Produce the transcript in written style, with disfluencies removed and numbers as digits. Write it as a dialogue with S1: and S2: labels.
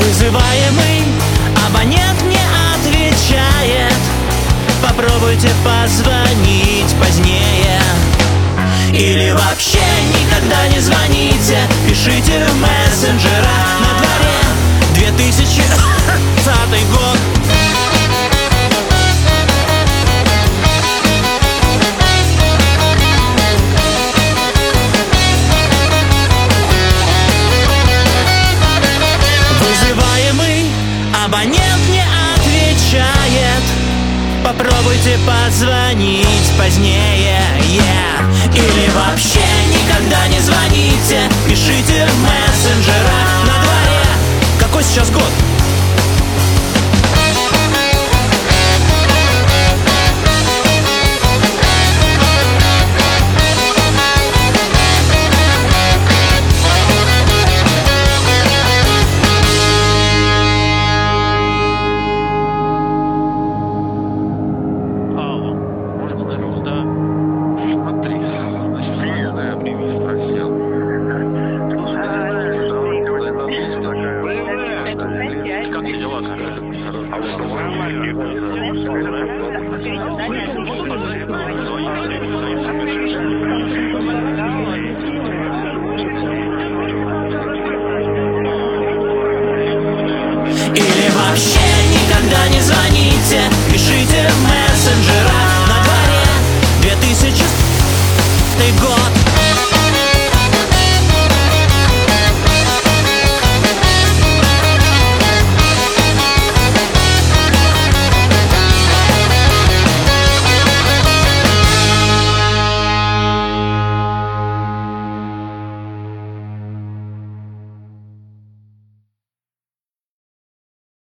S1: Вызываемый абонент не отвечает. Попробуйте позвонить позднее. Или вообще никогда не звоните. Пишите в мессенджерах. На дворе 2020 год. Вызываемый абонент не отвечает. Попробуйте позвонить позднее, Или вообще никогда не звоните. Пишите в мессенджерах. На дворе какой сейчас год? Или вообще никогда не звоните. Пишите в мессенджерах. На дворе 2000 год.